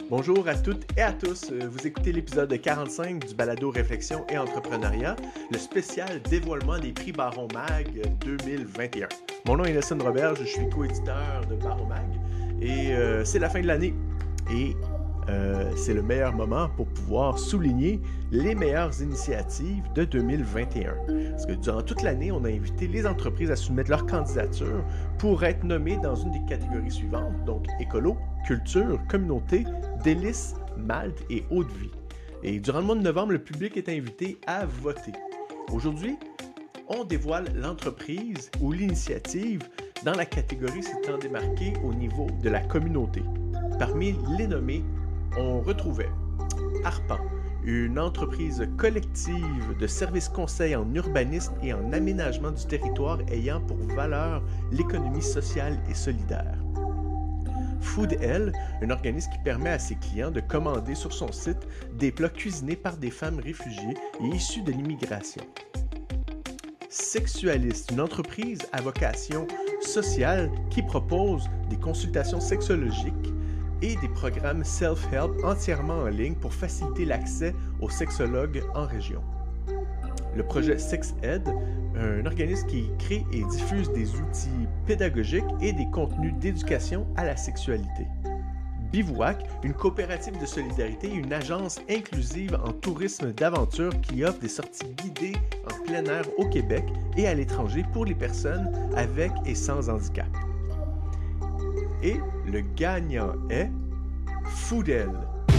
Bonjour à toutes et à tous. Vous écoutez l'épisode 45 du balado Réflexion et Entrepreneuriat, le spécial dévoilement des prix Baron Mag 2021. Mon nom est Nelson Robert, je suis co-éditeur de Baron Mag et c'est la fin de l'année. Et c'est le meilleur moment pour pouvoir souligner les meilleures initiatives de 2021. Parce que durant toute l'année, on a invité les entreprises à soumettre leur candidature pour être nommées dans une des catégories suivantes, donc écolo, culture, communauté, délices, malte et eau de vie. Et durant le mois de novembre, le public est invité à voter. Aujourd'hui, on dévoile l'entreprise ou l'initiative dans la catégorie s'étant démarquée au niveau de la communauté. Parmi les nommés, on retrouvait Arpan, une entreprise collective de services conseils en urbanisme et en aménagement du territoire ayant pour valeur l'économie sociale et solidaire. Foodelle, un organisme qui permet à ses clients de commander sur son site des plats cuisinés par des femmes réfugiées et issues de l'immigration. Sexualiste, une entreprise à vocation sociale qui propose des consultations sexologiques et des programmes self-help entièrement en ligne pour faciliter l'accès aux sexologues en région. Le projet SexEd, un organisme qui crée et diffuse des outils pédagogiques et des contenus d'éducation à la sexualité. Bivouac, une coopérative de solidarité et une agence inclusive en tourisme d'aventure qui offre des sorties guidées en plein air au Québec et à l'étranger pour les personnes avec et sans handicap. Et le gagnant est Foodelle.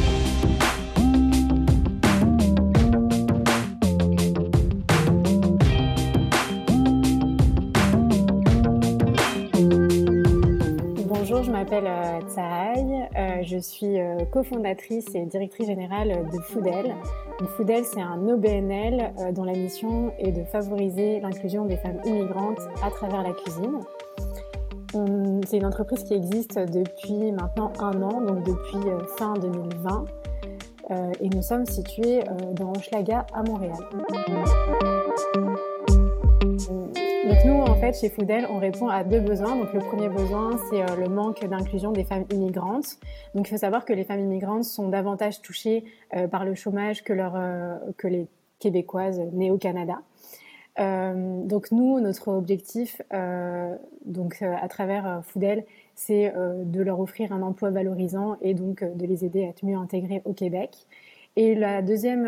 Bonjour, je m'appelle Tsahaï, je suis cofondatrice et directrice générale de Foodelle. Foodelle, c'est un OBNL dont la mission est de favoriser l'inclusion des femmes immigrantes à travers la cuisine. C'est une entreprise qui existe depuis maintenant 1 an, donc depuis fin 2020, et nous sommes situés dans Hochelaga à Montréal. Donc nous, en fait, chez Foodelle, on répond à 2 besoins. Donc le premier besoin, c'est le manque d'inclusion des femmes immigrantes. Donc il faut savoir que les femmes immigrantes sont davantage touchées par le chômage que les Québécoises nées au Canada. Donc nous, notre objectif, à travers Foodelle, c'est de leur offrir un emploi valorisant et donc de les aider à être mieux intégrés au Québec. Et le deuxième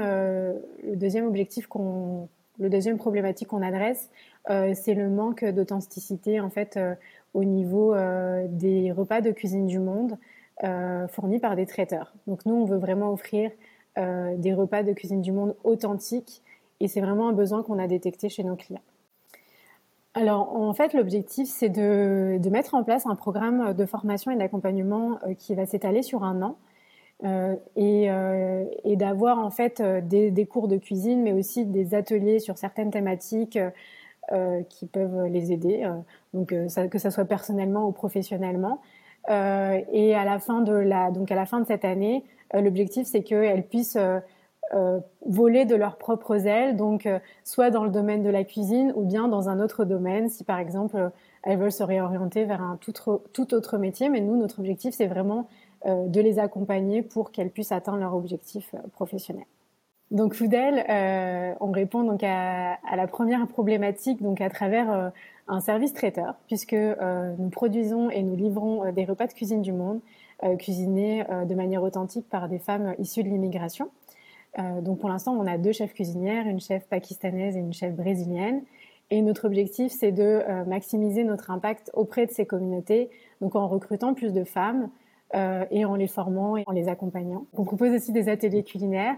problématique qu'on adresse, c'est le manque d'authenticité en fait au niveau des repas de cuisine du monde fournis par des traiteurs. Donc nous, on veut vraiment offrir des repas de cuisine du monde authentiques. Et c'est vraiment un besoin qu'on a détecté chez nos clients. Alors, en fait, l'objectif, c'est de mettre en place un programme de formation et d'accompagnement qui va s'étaler sur 1 an et d'avoir en fait des cours de cuisine, mais aussi des ateliers sur certaines thématiques qui peuvent les aider, que ça soit personnellement ou professionnellement. Et à la fin de cette année, l'objectif, c'est qu'elles puissent voler de leurs propres ailes, donc soit dans le domaine de la cuisine ou bien dans un autre domaine, si par exemple elles veulent se réorienter vers un tout autre métier. Mais nous, notre objectif, c'est vraiment de les accompagner pour qu'elles puissent atteindre leur objectif professionnel. Donc Foodelle, on répond donc à la première problématique donc à travers un service traiteur, puisque nous produisons et nous livrons des repas de cuisine du monde, cuisinés de manière authentique par des femmes issues de l'immigration. Donc pour l'instant, on a 2 chefs cuisinières, une chef pakistanaise et une chef brésilienne. Et notre objectif, c'est de maximiser notre impact auprès de ces communautés, donc en recrutant plus de femmes et en les formant et en les accompagnant. On propose aussi des ateliers culinaires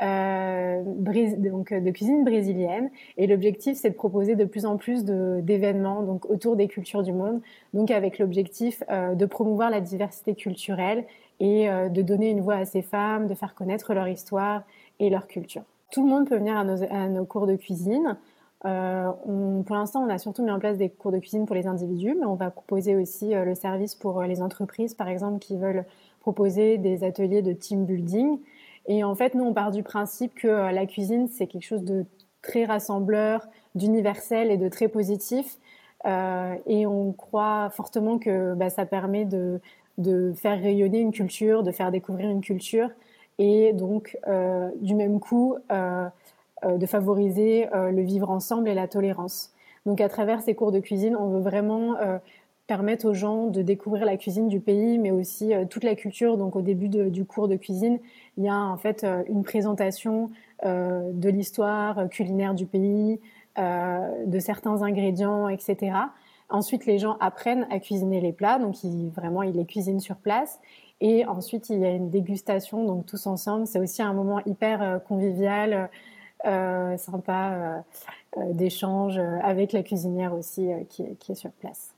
de cuisine brésilienne. Et l'objectif, c'est de proposer de plus en plus d'événements donc autour des cultures du monde, donc avec l'objectif de promouvoir la diversité culturelle et de donner une voix à ces femmes, de faire connaître leur histoire et leur culture. Tout le monde peut venir à nos cours de cuisine. Pour l'instant, on a surtout mis en place des cours de cuisine pour les individus, mais on va proposer aussi le service pour les entreprises, par exemple, qui veulent proposer des ateliers de team building. Et en fait, nous, on part du principe que la cuisine, c'est quelque chose de très rassembleur, d'universel et de très positif. Et on croit fortement que ça permet de faire rayonner une culture, de faire découvrir une culture et donc du même coup de favoriser le vivre ensemble et la tolérance. Donc à travers ces cours de cuisine, on veut vraiment permettre aux gens de découvrir la cuisine du pays, mais aussi toute la culture. Donc au début du cours de cuisine, il y a en fait une présentation de l'histoire culinaire du pays, de certains ingrédients, etc. Ensuite, les gens apprennent à cuisiner les plats, donc ils les cuisinent sur place. Et ensuite, il y a une dégustation, donc tous ensemble. C'est aussi un moment hyper convivial, sympa, d'échange avec la cuisinière aussi qui est sur place.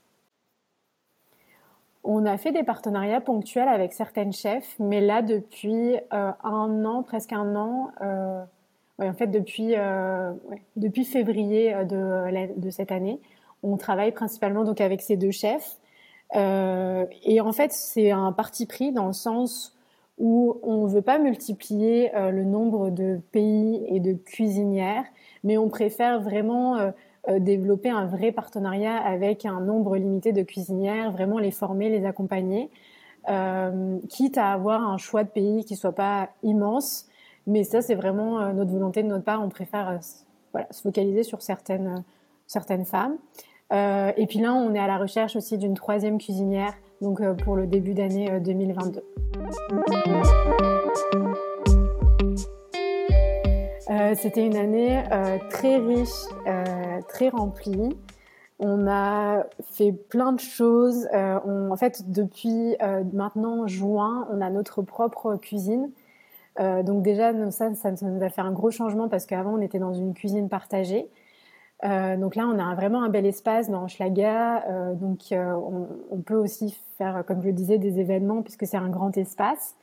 On a fait des partenariats ponctuels avec certaines chefs, mais là depuis un an, presque un an, en fait depuis février de cette année, on travaille principalement donc avec ces deux chefs. Et en fait, c'est un parti pris dans le sens où on ne veut pas multiplier le nombre de pays et de cuisinières, mais on préfère vraiment développer un vrai partenariat avec un nombre limité de cuisinières, vraiment les former, les accompagner, quitte à avoir un choix de pays qui soit pas immense. Mais ça, c'est vraiment notre volonté de notre part. On préfère se focaliser sur certaines femmes. Et puis là, on est à la recherche aussi d'une troisième cuisinière, donc pour le début d'année 2022. C'était une année très riche, très remplie. On a fait plein de choses. En fait, depuis maintenant juin, on a notre propre cuisine. Donc déjà, ça nous a fait un gros changement parce qu'avant, on était dans une cuisine partagée. Donc là, on a vraiment un bel espace dans Hochelaga. On peut aussi faire, comme je le disais, des événements puisque c'est un grand espace.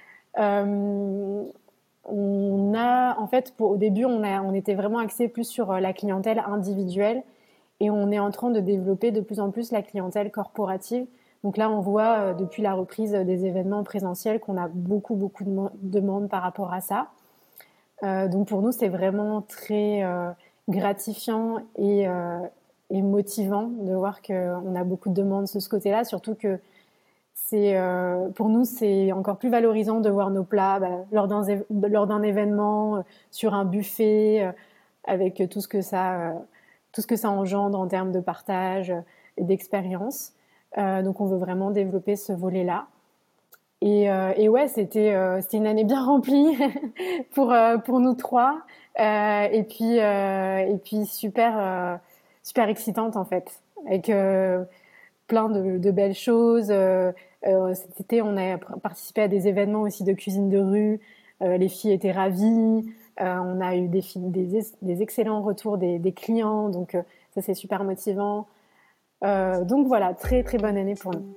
Au début, on était vraiment axé plus sur la clientèle individuelle et on est en train de développer de plus en plus la clientèle corporative. Donc là, on voit depuis la reprise des événements présentiels qu'on a beaucoup de demandes par rapport à ça. Donc pour nous, c'est vraiment très gratifiant et motivant de voir qu'on a beaucoup de demandes de ce côté-là, surtout que pour nous, c'est encore plus valorisant de voir nos plats lors d'un événement, sur un buffet, avec tout ce que ça engendre en termes de partage et d'expérience. Donc on veut vraiment développer ce volet-là. Et ouais, c'était une année bien remplie pour nous trois. Et puis super excitante en fait, avec plein de belles choses. Cet été, on a participé à des événements aussi de cuisine de rue. Les filles étaient ravies. On a eu des excellents retours des clients. Donc ça, c'est super motivant. Donc voilà, très très bonne année pour nous.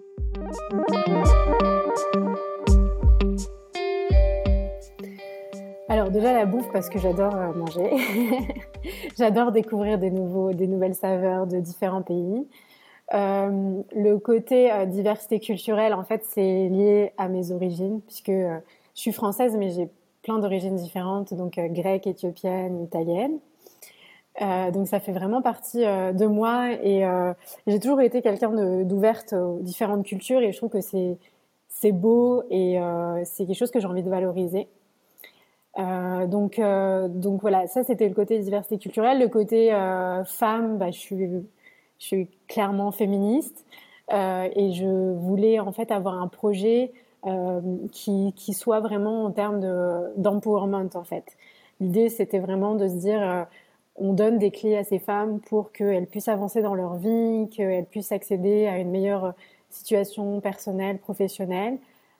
Alors déjà la bouffe parce que j'adore manger. J'adore découvrir des nouvelles saveurs de différents pays. Le côté diversité culturelle, en fait, c'est lié à mes origines puisque je suis française, mais j'ai plein d'origines différentes, donc grecque, éthiopienne, italienne. Donc ça fait vraiment partie de moi et j'ai toujours été quelqu'un d'ouverte aux différentes cultures et je trouve que c'est beau et c'est quelque chose que j'ai envie de valoriser. Donc voilà, ça c'était le côté diversité culturelle. Le côté femme, je suis clairement féministe et je voulais en fait avoir un projet qui soit vraiment en termes d'empowerment en fait. L'idée c'était vraiment de se dire on donne des clés à ces femmes pour qu'elles puissent avancer dans leur vie, qu'elles puissent accéder à une meilleure situation personnelle, professionnelle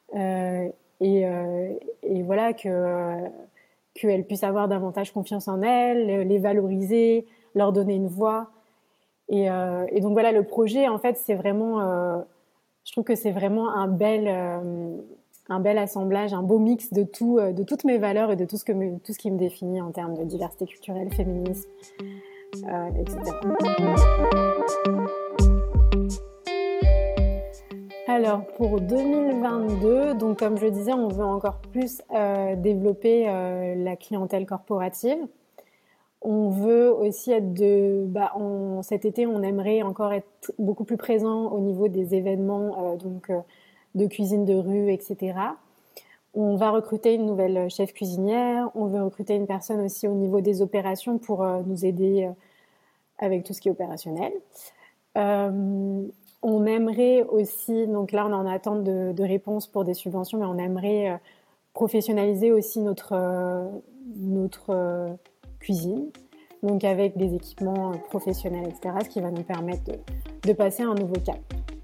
et voilà qu'elles puissent avoir davantage confiance en elles, les valoriser, leur donner une voix. Et donc voilà, le projet, en fait, c'est vraiment, je trouve que c'est vraiment un bel assemblage, un beau mix de toutes mes valeurs et de tout ce qui me définit en termes de diversité culturelle, féminisme, etc. Alors pour 2022, donc comme je le disais, on veut encore plus développer la clientèle corporative. On veut aussi cet été, on aimerait encore être beaucoup plus présent au niveau des événements, de cuisine de rue, etc. On va recruter une nouvelle chef cuisinière. On veut recruter une personne aussi au niveau des opérations pour nous aider avec tout ce qui est opérationnel. On aimerait aussi, donc là on est en attente de réponses pour des subventions, mais on aimerait professionnaliser aussi notre cuisine, donc avec des équipements professionnels, etc., ce qui va nous permettre de passer à un nouveau cap.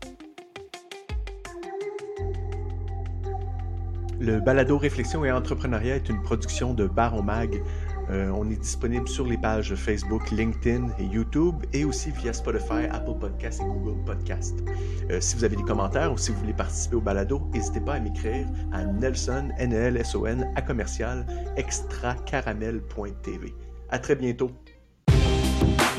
Le balado Réflexion et entrepreneuriat est une production de Baron Mag. On est disponible sur les pages Facebook, LinkedIn et YouTube et aussi via Spotify, Apple Podcasts et Google Podcasts. Si vous avez des commentaires ou si vous voulez participer au balado, n'hésitez pas à m'écrire à Nelson, Nelson, @extracaramel.tv. À très bientôt.